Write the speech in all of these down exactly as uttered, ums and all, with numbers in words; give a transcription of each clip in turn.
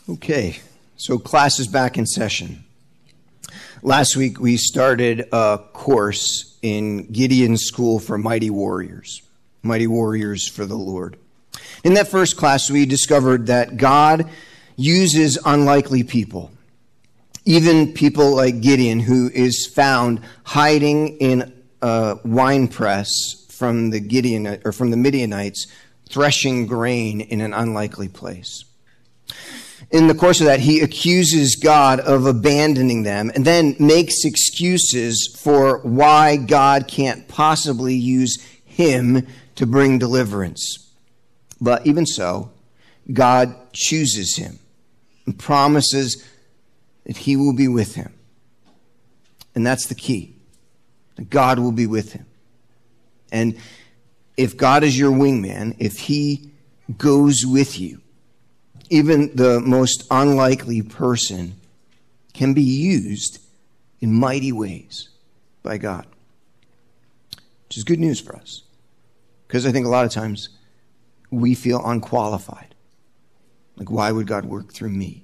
Okay, so class is back in session. Last week we started a course in Gideon's School for Mighty Warriors, Mighty Warriors for the Lord. In that first class we discovered that God uses unlikely people, even people like Gideon, who is found hiding in a wine press from the Gideon or from the Midianites, threshing grain in an unlikely place. In the course of that, he accuses God of abandoning them and then makes excuses for why God can't possibly use him to bring deliverance. But even so, God chooses him and promises that he will be with him. And that's the key, that God will be with him. And if God is your wingman, if he goes with you, even the most unlikely person can be used in mighty ways by God, which is good news for us. Because I think a lot of times we feel unqualified. Like, why would God work through me?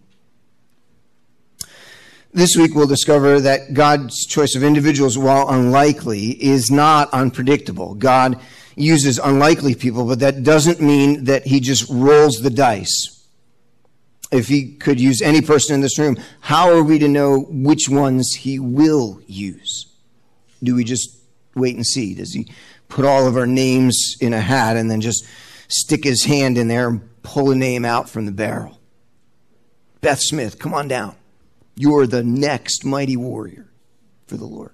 This week we'll discover that God's choice of individuals, while unlikely, is not unpredictable. God uses unlikely people, but that doesn't mean that he just rolls the dice. If he could use any person in this room, how are we to know which ones he will use? Do we just wait and see? Does he put all of our names in a hat and then just stick his hand in there and pull a name out from the barrel? Beth Smith, come on down. You're the next mighty warrior for the Lord.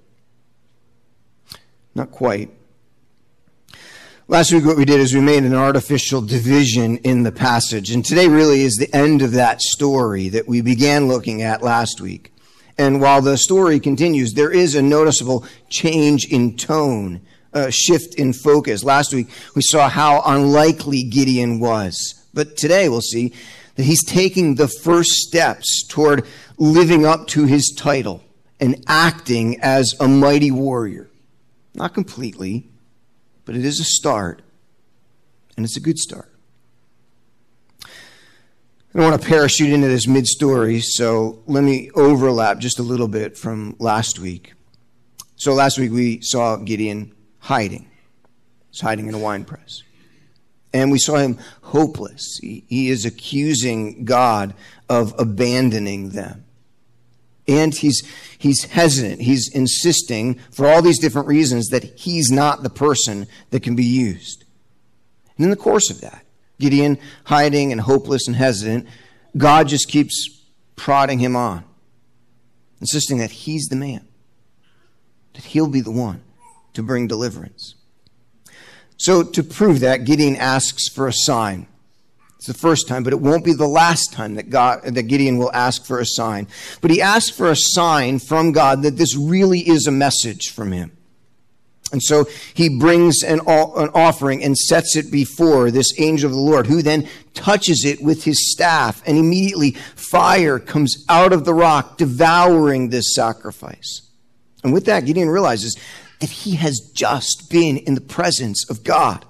Not quite. Last week what we did is we made an artificial division in the passage. And today really is the end of that story that we began looking at last week. And while the story continues, there is a noticeable change in tone, a shift in focus. Last week we saw how unlikely Gideon was. But today we'll see that he's taking the first steps toward living up to his title and acting as a mighty warrior. Not completely, but it is a start, and it's a good start. I don't want to parachute into this mid-story, so let me overlap just a little bit from last week. So last week we saw Gideon hiding. He's hiding in a wine press. And we saw him hopeless. He, he is accusing God of abandoning them. And he's he's hesitant. He's insisting, for all these different reasons, that he's not the person that can be used. And in the course of that, Gideon hiding and hopeless and hesitant, God just keeps prodding him on, insisting that he's the man, that he'll be the one to bring deliverance. So to prove that, Gideon asks for a sign. It's the first time, but it won't be the last time that God, that Gideon will ask for a sign. But he asks for a sign from God that this really is a message from him. And so he brings an, an offering and sets it before this angel of the Lord, who then touches it with his staff, and immediately fire comes out of the rock, devouring this sacrifice. And with that, Gideon realizes that he has just been in the presence of God.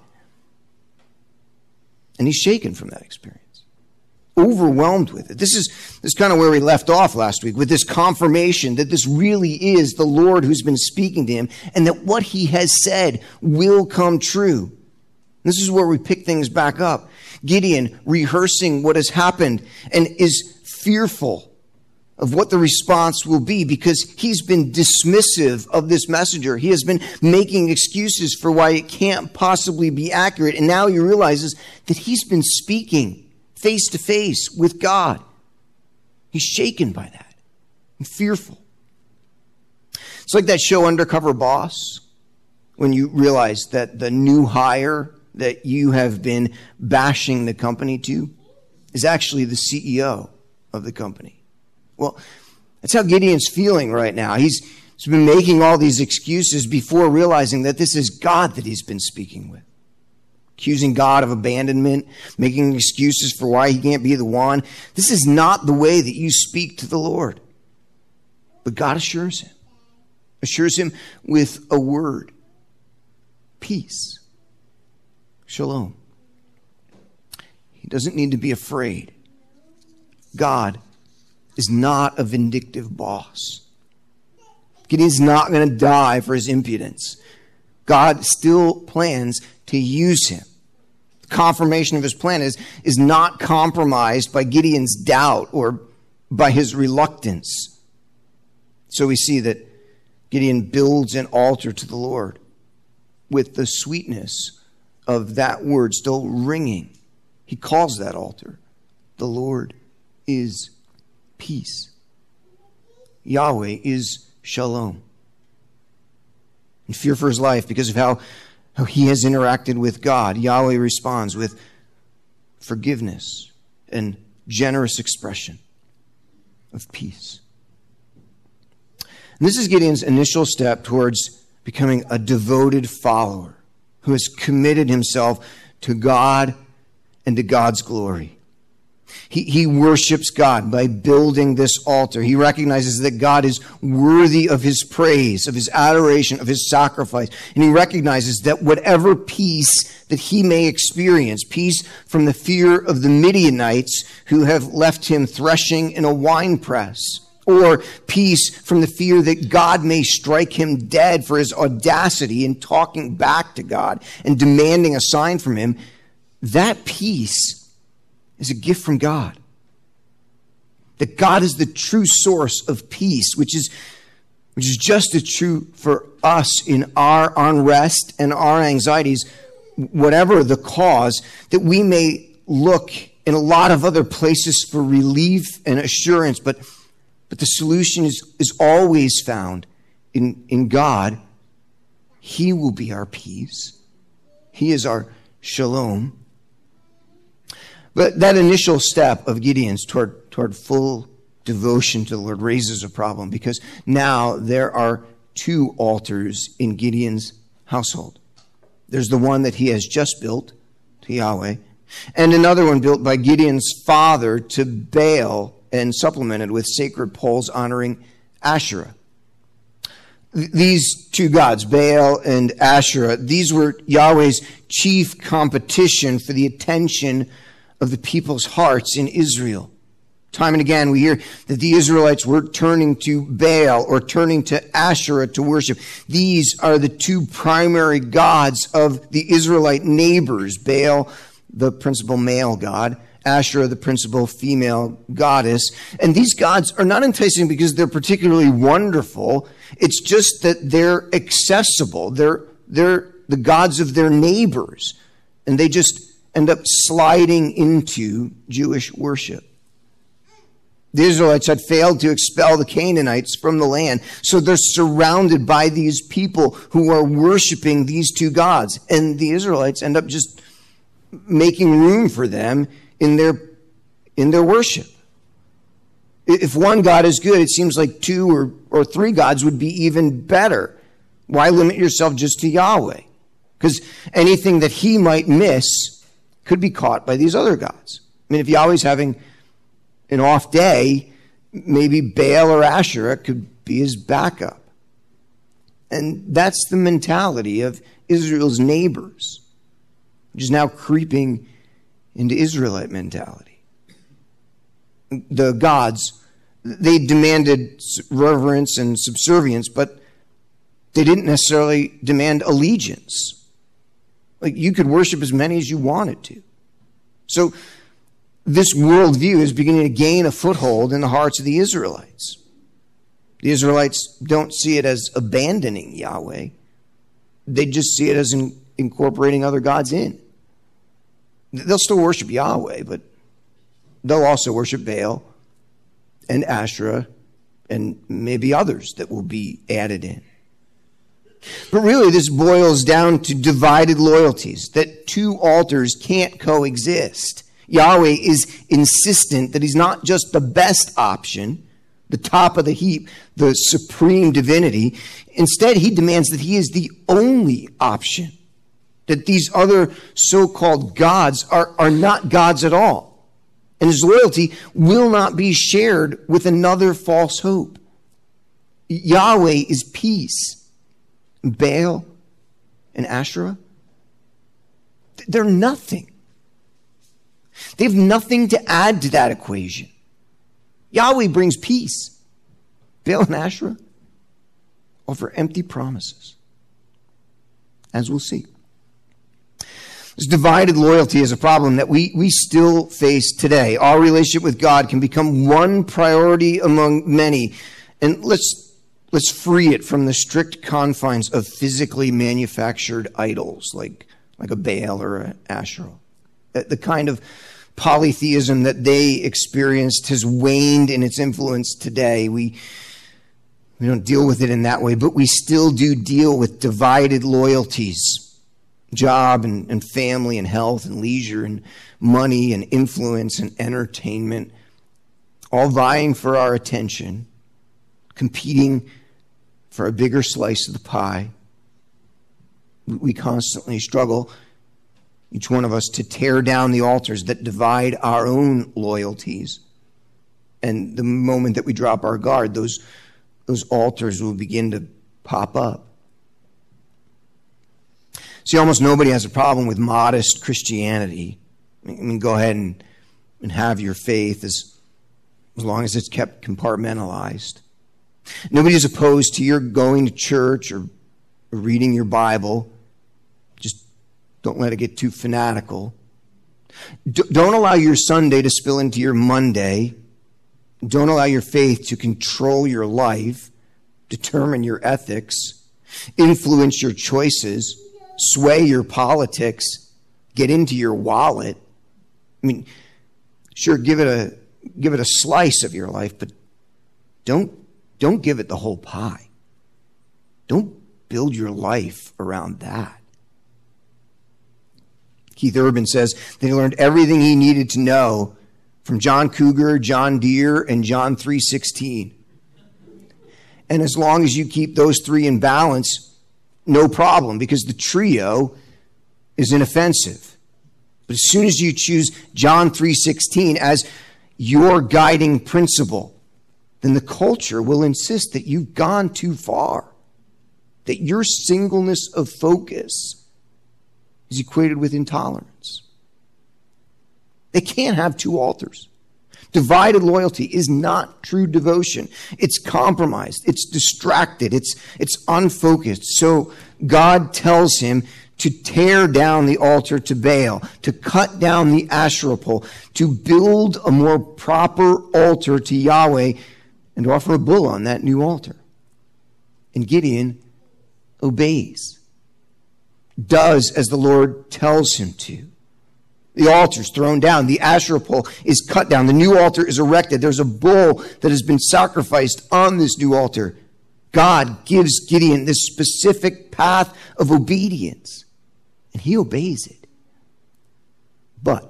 And he's shaken from that experience, overwhelmed with it. This is, this is kind of where we left off last week, with this confirmation that this really is the Lord who's been speaking to him, and that what he has said will come true. This is where we pick things back up. Gideon rehearsing what has happened and is fearful of what the response will be, because he's been dismissive of this messenger. He has been making excuses for why it can't possibly be accurate. And now he realizes that he's been speaking face to face with God. He's shaken by that and fearful. It's like that show Undercover Boss, when you realize that the new hire that you have been bashing the company to is actually the C E O of the company. Well, that's how Gideon's feeling right now. He's, he's been making all these excuses before realizing that this is God that he's been speaking with. Accusing God of abandonment, making excuses for why he can't be the one. This is not the way that you speak to the Lord. But God assures him. Assures him with a word. Peace. Shalom. He doesn't need to be afraid. God is not a vindictive boss. Gideon's not going to die for his impudence. God still plans to use him. The confirmation of his plan is, is not compromised by Gideon's doubt or by his reluctance. So we see that Gideon builds an altar to the Lord with the sweetness of that word still ringing. He calls that altar, the Lord is peace. Yahweh is shalom. In fear for his life, because of how, how he has interacted with God, Yahweh responds with forgiveness and generous expression of peace. And this is Gideon's initial step towards becoming a devoted follower who has committed himself to God and to God's glory. He, he worships God by building this altar. He recognizes that God is worthy of his praise, of his adoration, of his sacrifice. And he recognizes that whatever peace that he may experience, peace from the fear of the Midianites who have left him threshing in a winepress, or peace from the fear that God may strike him dead for his audacity in talking back to God and demanding a sign from him, that peace is a gift from God. That God is the true source of peace, which is, which is just as true for us in our unrest and our anxieties, whatever the cause, that we may look in a lot of other places for relief and assurance, but, but the solution is, is always found in, in God. He will be our peace. He is our shalom. But that initial step of Gideon's toward, toward full devotion to the Lord raises a problem, because now there are two altars in Gideon's household. There's the one that he has just built to Yahweh, and another one built by Gideon's father to Baal and supplemented with sacred poles honoring Asherah. These two gods, Baal and Asherah, these were Yahweh's chief competition for the attention of the people's hearts in Israel. Time and again we hear that the Israelites were turning to Baal or turning to Asherah to worship. These are the two primary gods of the Israelite neighbors. Baal, the principal male god, Asherah, the principal female goddess. And these gods are not enticing because they're particularly wonderful. It's just that they're accessible. They're, they're the gods of their neighbors. And they just end up sliding into Jewish worship. The Israelites had failed to expel the Canaanites from the land, so they're surrounded by these people who are worshiping these two gods. And the Israelites end up just making room for them in their, in their worship. If one God is good, it seems like two or, or three gods would be even better. Why limit yourself just to Yahweh? Because anything that he might miss could be caught by these other gods. I mean, if Yahweh's having an off day, maybe Baal or Asherah could be his backup. And that's the mentality of Israel's neighbors, which is now creeping into Israelite mentality. The gods, they demanded reverence and subservience, but they didn't necessarily demand allegiance. Like, you could worship as many as you wanted to. So this worldview is beginning to gain a foothold in the hearts of the Israelites. The Israelites don't see it as abandoning Yahweh. They just see it as in incorporating other gods in. They'll still worship Yahweh, but they'll also worship Baal and Asherah and maybe others that will be added in. But really, this boils down to divided loyalties, that two altars can't coexist. Yahweh is insistent that he's not just the best option, the top of the heap, the supreme divinity. Instead, he demands that he is the only option, that these other so-called gods are, are not gods at all. And his loyalty will not be shared with another false hope. Yahweh is peace. Baal and Asherah, they're nothing. They have nothing to add to that equation. Yahweh brings peace. Baal and Asherah offer empty promises, as we'll see. This divided loyalty is a problem that we, we still face today. Our relationship with God can become one priority among many. And let's, let's free it from the strict confines of physically manufactured idols like, like a Baal or an Asherah. The kind of polytheism that they experienced has waned in its influence today. We, we don't deal with it in that way, but we still do deal with divided loyalties. Job and, and family and health and leisure and money and influence and entertainment, all vying for our attention, competing for a bigger slice of the pie. We constantly struggle, each one of us, to tear down the altars that divide our own loyalties. And the moment that we drop our guard, those, those altars will begin to pop up. See, almost nobody has a problem with modest Christianity. I mean, go ahead and, and have your faith as, as long as it's kept compartmentalized. Nobody is opposed to your going to church or, or reading your Bible. Just don't let it get too fanatical. D- don't allow your Sunday to spill into your Monday. Don't allow your faith to control your life, determine your ethics, influence your choices, sway your politics, get into your wallet. I mean, sure, give it a give it a slice of your life, but don't don't give it the whole pie. Don't build your life around that. Keith Urban says that he learned everything he needed to know from John Cougar, John Deere, and John three sixteen. And as long as you keep those three in balance, no problem, because the trio is inoffensive. But as soon as you choose John three sixteen as your guiding principle, then the culture will insist that you've gone too far, that your singleness of focus is equated with intolerance. They can't have two altars. Divided loyalty is not true devotion. It's compromised. It's distracted. It's, it's unfocused. So God tells him to tear down the altar to Baal, to cut down the Asherah pole, to build a more proper altar to Yahweh, and to offer a bull on that new altar. And Gideon obeys, does as the Lord tells him to. The altar is thrown down. The Asherah pole is cut down. The new altar is erected. There's a bull that has been sacrificed on this new altar. God gives Gideon this specific path of obedience, and he obeys it. But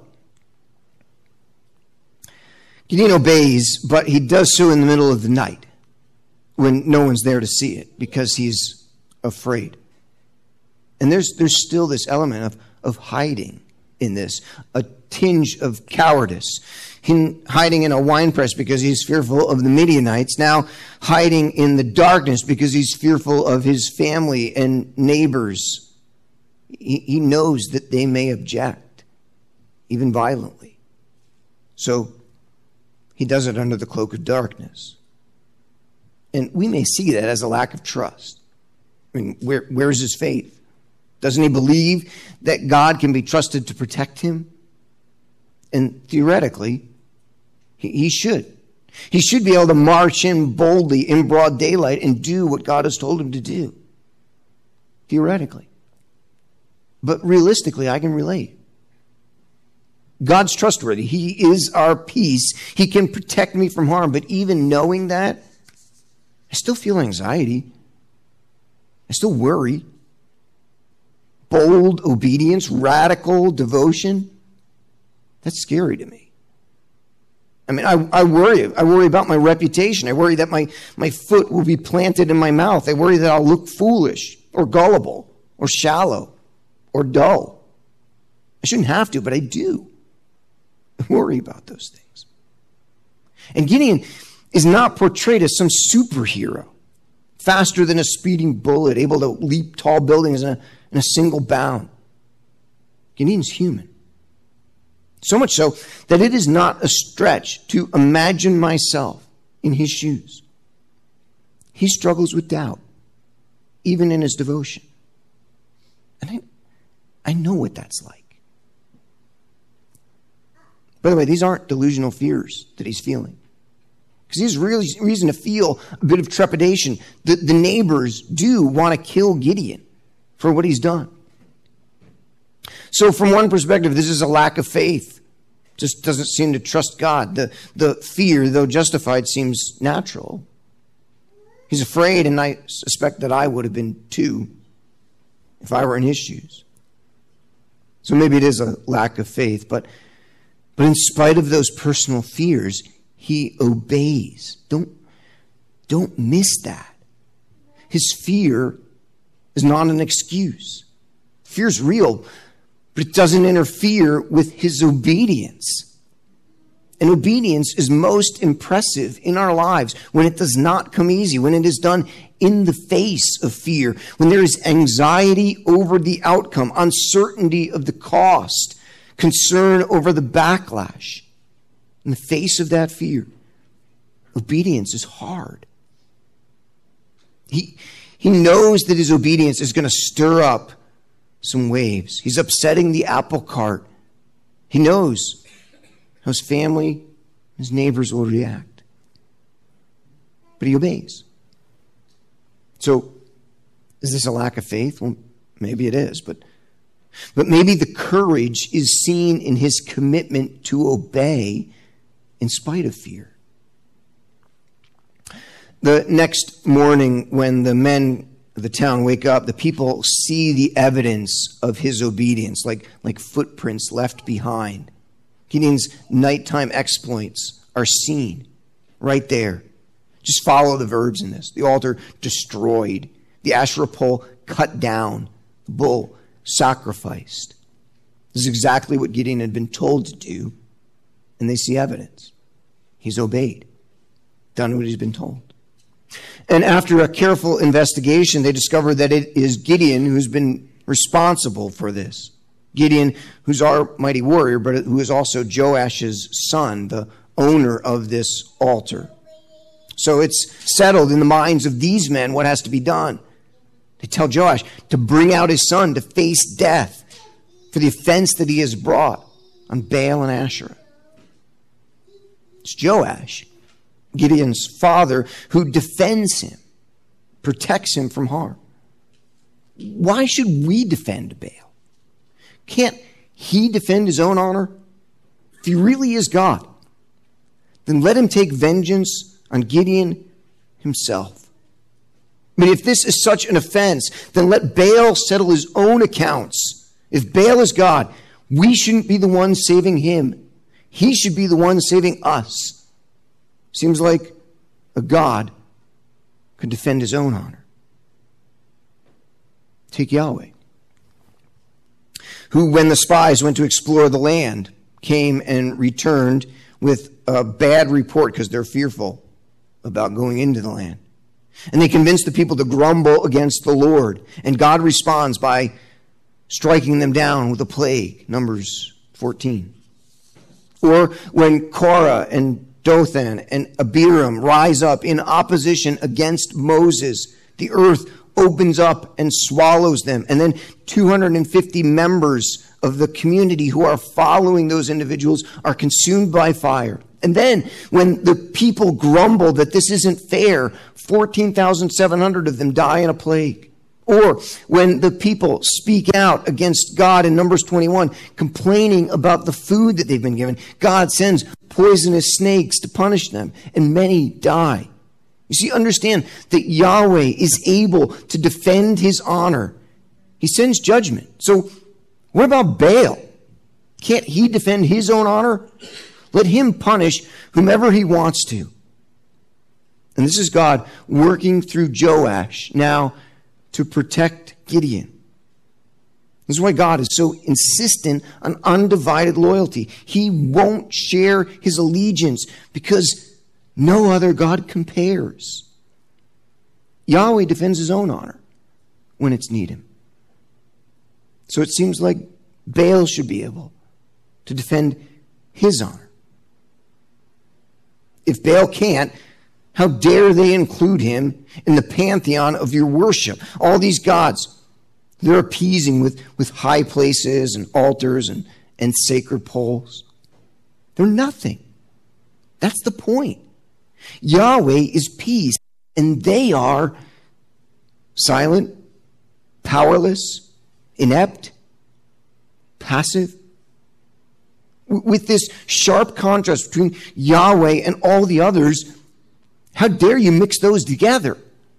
Gideon obeys, but he does so in the middle of the night when no one's there to see it because he's afraid. And there's there's still this element of, of hiding in this, a tinge of cowardice. Him hiding in a wine press because he's fearful of the Midianites, now hiding in the darkness because he's fearful of his family and neighbors. He, he knows that they may object, even violently. So he does it under the cloak of darkness. And we may see that as a lack of trust. I mean, where, where's his faith? Doesn't he believe that God can be trusted to protect him? And theoretically, he, he should. He should be able to march in boldly in broad daylight and do what God has told him to do. Theoretically. But realistically, I can relate. God's trustworthy. He is our peace. He can protect me from harm. But even knowing that, I still feel anxiety. I still worry. Bold obedience, radical devotion, that's scary to me. I mean, I, I worry. I worry about my reputation. I worry that my, my foot will be planted in my mouth. I worry that I'll look foolish or gullible or shallow or dull. I shouldn't have to, but I do. I worry about those things. And Gideon is not portrayed as some superhero, faster than a speeding bullet, able to leap tall buildings in a, in a single bound. Gideon's human. So much so that it is not a stretch to imagine myself in his shoes. He struggles with doubt, even in his devotion. And I, I know what that's like. By the way, these aren't delusional fears that he's feeling. Because he has really reason to feel a bit of trepidation. The, the neighbors do want to kill Gideon for what he's done. So from one perspective, this is a lack of faith. Just doesn't seem to trust God. The, the fear, though justified, seems natural. He's afraid, and I suspect that I would have been too if I were in his shoes. So maybe it is a lack of faith, but, but in spite of those personal fears, he obeys. Don't, don't miss that. His fear is not an excuse. Fear's real, but it doesn't interfere with his obedience. And obedience is most impressive in our lives when it does not come easy, when it is done in the face of fear, when there is anxiety over the outcome, uncertainty of the cost, concern over the backlash. In the face of that fear, obedience is hard. He, he knows that his obedience is going to stir up some waves. He's upsetting the apple cart. He knows how his family, his neighbors will react. But he obeys. So, is this a lack of faith? Well, maybe it is, but, but maybe the courage is seen in his commitment to obey in spite of fear. The next morning, when the men of the town wake up, the people see the evidence of his obedience, like, like footprints left behind. Gideon's nighttime exploits are seen right there. Just follow the verbs in this. The altar destroyed. The Asherah pole cut down. The bull sacrificed. This is exactly what Gideon had been told to do. And they see evidence. He's obeyed. Done what he's been told. And after a careful investigation, they discover that it is Gideon who's been responsible for this. Gideon, who's our mighty warrior, but who is also Joash's son, the owner of this altar. So it's settled in the minds of these men what has to be done. They tell Joash to bring out his son to face death for the offense that he has brought on Baal and Asherah. It's Joash, Gideon's father, who defends him, protects him from harm. Why should we defend Baal? Can't he defend his own honor? If he really is God, then let him take vengeance on Gideon himself. I mean, if this is such an offense, then let Baal settle his own accounts. If Baal is God, we shouldn't be the ones saving him. He should be the one saving us. Seems like a God could defend his own honor. Take Yahweh, who, when the spies went to explore the land, came and returned with a bad report because they're fearful about going into the land. And they convinced the people to grumble against the Lord. And God responds by striking them down with a plague, Numbers fourteen. Or when Korah and Dothan and Abiram rise up in opposition against Moses, the earth opens up and swallows them. And then two hundred fifty members of the community who are following those individuals are consumed by fire. And then when the people grumble that this isn't fair, fourteen thousand seven hundred of them die in a plague. Or when the people speak out against God in Numbers twenty-one, complaining about the food that they've been given, God sends poisonous snakes to punish them, and many die. You see, understand that Yahweh is able to defend his honor. He sends judgment. So what about Baal? Can't he defend his own honor? Let him punish whomever he wants to. And this is God working through Joash now to protect Gideon. This is why God is so insistent on undivided loyalty. He won't share his allegiance because no other God compares. Yahweh defends his own honor when it's needed. So it seems like Baal should be able to defend his honor. If Baal can't, how dare they include him in the pantheon of your worship? All these gods, they're appeasing with, with high places and altars and, and sacred poles. They're nothing. That's the point. Yahweh is peace, and they are silent, powerless, inept, passive. With this sharp contrast between Yahweh and all the others, how dare you mix those together?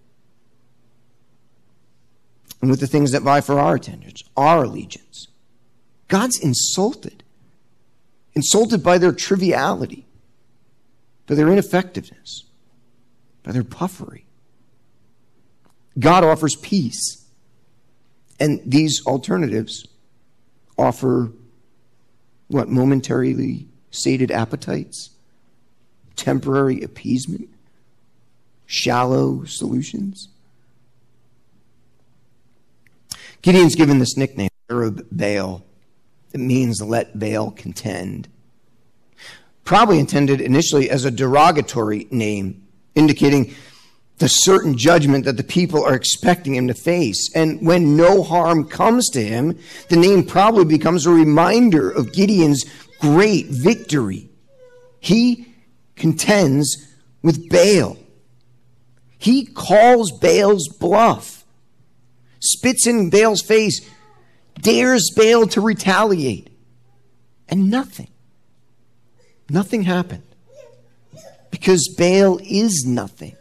And with the things that vie for our attention, our allegiance. God's insulted. Insulted by their triviality, by their ineffectiveness, by their puffery. God offers peace. And these alternatives offer, what, momentarily sated appetites, temporary appeasement, shallow solutions. Gideon's given this nickname, Arab Baal. It means let Baal contend. Probably intended initially as a derogatory name, indicating the certain judgment that the people are expecting him to face. And when no harm comes to him, the name probably becomes a reminder of Gideon's great victory. He contends with Baal. He calls Baal's bluff, spits in Baal's face, dares Baal to retaliate. And nothing. Nothing happened. Because Baal is nothing.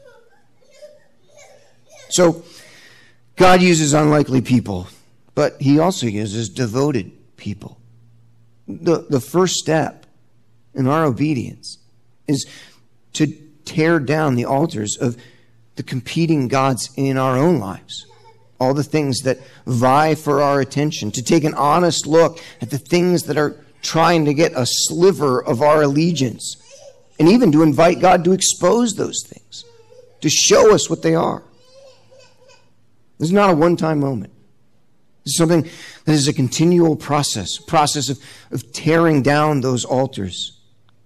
So, God uses unlikely people, but he also uses devoted people. The, the first step in our obedience is to tear down the altars of the competing gods in our own lives. All the things that vie for our attention, to take an honest look at the things that are trying to get a sliver of our allegiance, and even to invite God to expose those things, to show us what they are. This is not a one-time moment. This is something that is a continual process, a process of, of tearing down those altars,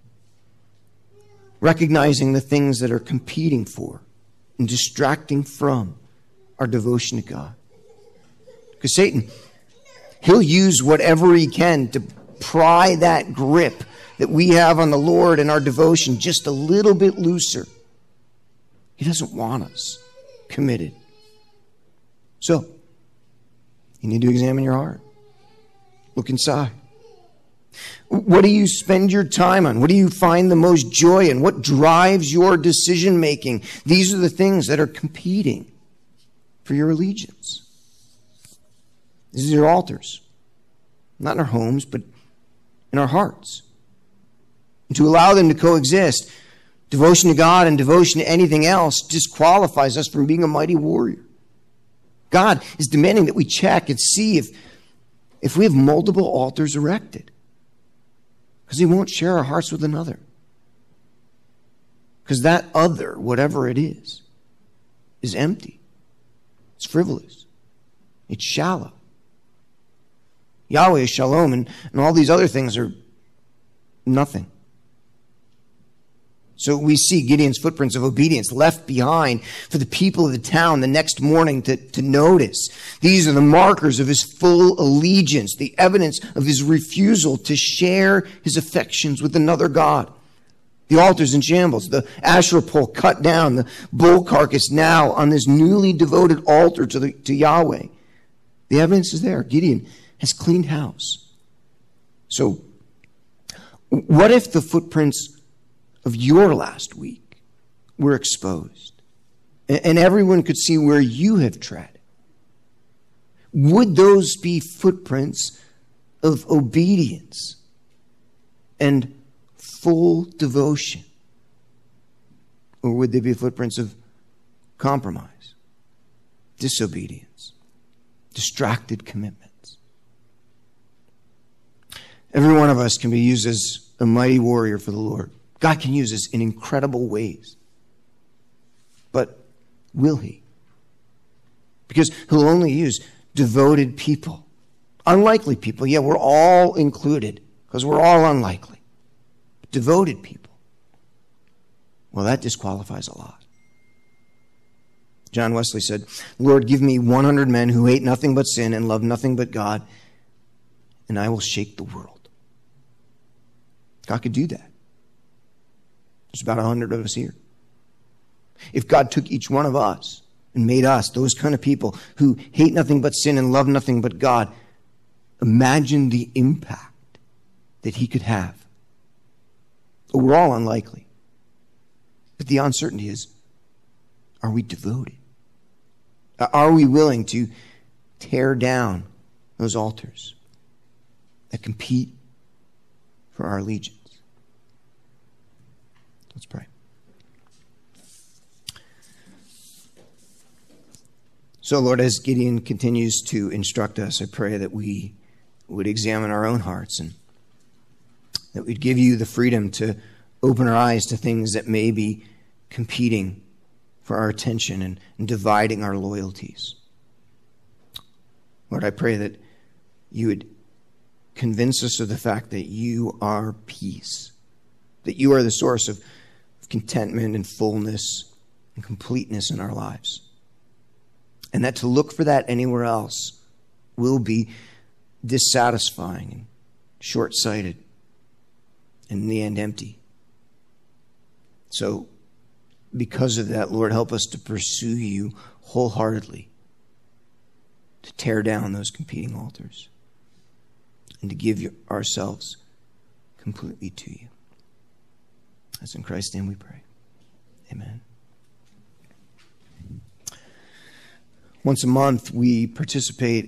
recognizing the things that are competing for and distracting from our devotion to God. Because Satan, he'll use whatever he can to pry that grip that we have on the Lord and our devotion just a little bit looser. He doesn't want us committed. So, you need to examine your heart. Look inside. What do you spend your time on? What do you find the most joy in? What drives your decision making? These are the things that are competing for your allegiance. These are your altars. Not in our homes, but in our hearts. And to allow them to coexist, devotion to God and devotion to anything else disqualifies us from being a mighty warrior. God is demanding that we check and see if, if we have multiple altars erected. Because he won't share our hearts with another. Because that other, whatever it is, is empty. It's frivolous. It's shallow. Yahweh is shalom, and, and all these other things are nothing. So we see Gideon's footprints of obedience left behind for the people of the town the next morning to, to notice. These are the markers of his full allegiance, the evidence of his refusal to share his affections with another god. The altars in shambles, the Asherah pole cut down, the bull carcass now on this newly devoted altar to, the, to Yahweh. The evidence is there. Gideon has cleaned house. So, what if the footprints of your last week were exposed and everyone could see where you have tread? Would those be footprints of obedience and full devotion? Or would they be footprints of compromise, disobedience, distracted commitments? Every one of us can be used as a mighty warrior for the Lord. God can use us in incredible ways. But will he? Because he'll only use devoted people. Unlikely people. Yeah, we're all included because we're all unlikely. devoted people. Well, that disqualifies a lot. John Wesley said, Lord, give me one hundred men who hate nothing but sin and love nothing but God, and I will shake the world. God could do that. There's about a hundred of us here. If God took each one of us and made us those kind of people who hate nothing but sin and love nothing but God, imagine the impact that he could have. We're all unlikely. But the uncertainty is, are we devoted? Are we willing to tear down those altars that compete for our allegiance? Let's pray. So, Lord, as Gideon continues to instruct us, I pray that we would examine our own hearts and that we'd give you the freedom to open our eyes to things that may be competing for our attention and, and dividing our loyalties. Lord, I pray that you would convince us of the fact that you are peace, that you are the source of, of contentment and fullness and completeness in our lives, and that to look for that anywhere else will be dissatisfying and short-sighted and in the end empty. So, because of that, Lord, help us to pursue you wholeheartedly, to tear down those competing altars, and to give you, ourselves completely to you. That's in Christ's name we pray. Amen. Once a month, we participate